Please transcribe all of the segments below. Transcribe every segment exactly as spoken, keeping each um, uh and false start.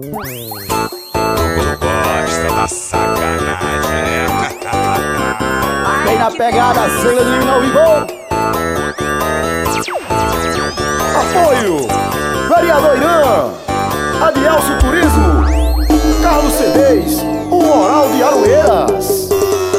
Gosta da sacanagem, né? Vem na pegada, segredinho ao vivo. Apoio Vereador Irã, Adielso Turismo, Carlos Cedês, o Oral de Aroeiras.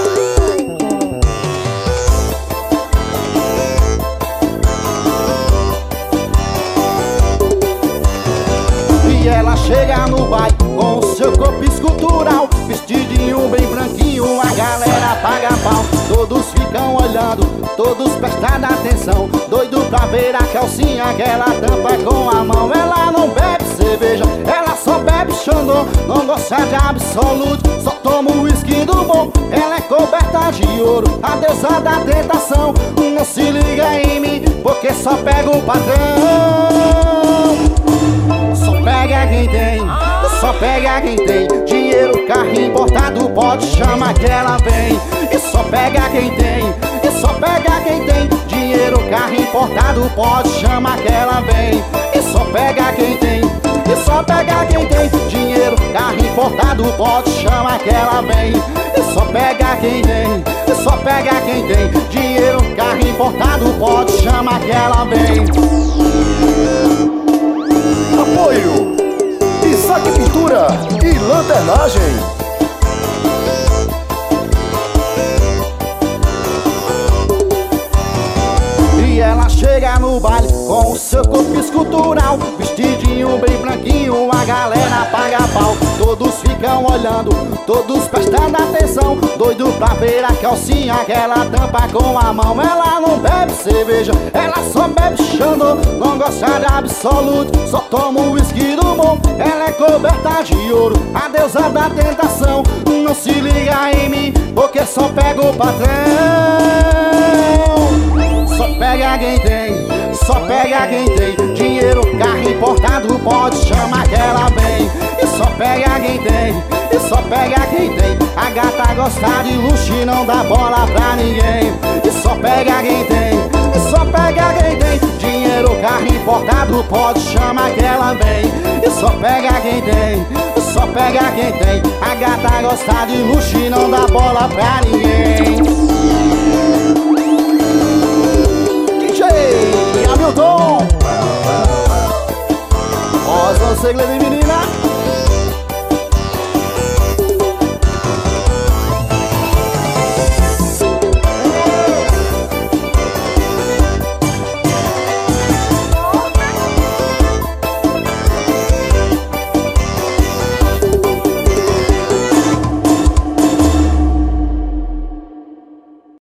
E ela chega no baile com o seu corpo escultural, vestidinho bem branquinho, a galera paga pau. Todos ficam olhando, todos prestando atenção, doido pra ver a calcinha que ela tampa com a mão. Ela não bebe cerveja, ela só bebe xandô, não gosta de absoluto, só toma o uísque do bom. Ela é coberta de ouro, a deusa da tentação. Não se liga em mim, porque só pega o patrão. Só pega quem tem, só pega quem tem dinheiro, carro importado, pode chamar que ela vem. E só pega quem tem, e só pega quem tem dinheiro, carro importado, pode chamar que ela vem. E só pega quem tem, e só pega quem tem dinheiro, carro importado, pode chamar que ela vem. E só pega quem tem, e só pega quem tem dinheiro, carro importado, pode chamar que ela vem. Apoio Isaac Pintura e Lanternagem. E ela chega no baile com o seu corpo escultural, vestidinho bem branquinho, a galera paga pau. Todos ficam olhando, todos prestando atenção, doido pra ver a calcinha que ela tampa com a mão. Ela não bebe cerveja, ela só bebe xandô, não gosta de absoluto, só toma o uísque do bom. Ela é coberta de ouro, a deusa da tentação. Não se liga em mim, porque só pega o patrão. Só pega quem tem, só pega quem tem dinheiro, carro importado, pode chamar que ela vem. E só pega quem tem, e só pega quem tem a gata gosta de luxo e não dá bola pra ninguém. E só pega quem tem, e só pega quem tem dinheiro, carro importado, pode chamar que ela vem. E só pega quem tem, e só pega quem tem a gata gosta de luxo e não dá bola pra ninguém. Hamilton, Oswald Segredo de Menina.